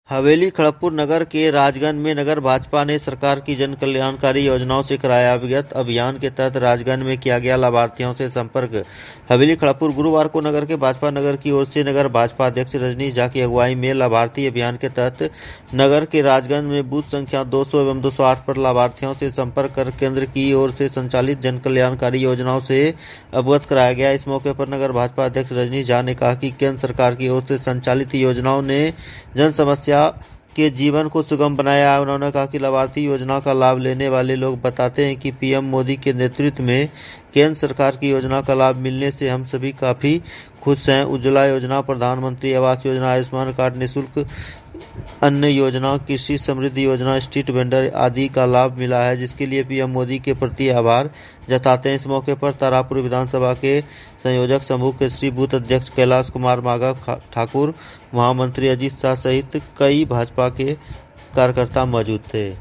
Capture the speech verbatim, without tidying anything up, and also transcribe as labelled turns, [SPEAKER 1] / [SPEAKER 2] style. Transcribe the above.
[SPEAKER 1] हवेली खड़गपुर नगर के राजगंज में नगर भाजपा ने सरकार की जन कल्याणकारी योजनाओं से कराया अवगत। अभियान के तहत राजगंज में किया गया लाभार्थियों से संपर्क। हवेली खड़गपुर गुरुवार को नगर के भाजपा नगर की ओर से नगर भाजपा अध्यक्ष रजनीश झा की अगुवाई में लाभार्थी अभियान के तहत नगर के राजगंज में बूथ संख्या दो सौ एवं दो सौ आठ पर लाभार्थियों से संपर्क कर केंद्र की ओर से संचालित जन कल्याणकारी योजनाओं से अवगत कराया गया। इस मौके पर नगर भाजपा अध्यक्ष रजनीश झा ने कहा कि केंद्र सरकार की ओर से संचालित योजनाओं ने जन समस्या के जीवन को सुगम बनाया है। उन्होंने कहा कि लाभार्थी योजना का लाभ लेने वाले लोग बताते हैं कि पीएम मोदी के नेतृत्व में केंद्र सरकार की योजना का लाभ मिलने से हम सभी काफी खुश हैं। उज्ज्वला योजना, प्रधानमंत्री आवास योजना, आयुष्मान कार्ड, निःशुल्क अन्न योजना, कृषि समृद्धि योजना, स्ट्रीट वेंडर आदि का लाभ मिला है, जिसके लिए पीएम मोदी के प्रति आभार जताते हैं। इस मौके पर तारापुर विधानसभा के संयोजक समूह के श्री बूथ अध्यक्ष कैलाश कुमार माघा ठाकुर, महामंत्री अजीत शाह सहित कई भाजपा के कार्यकर्ता मौजूद थे।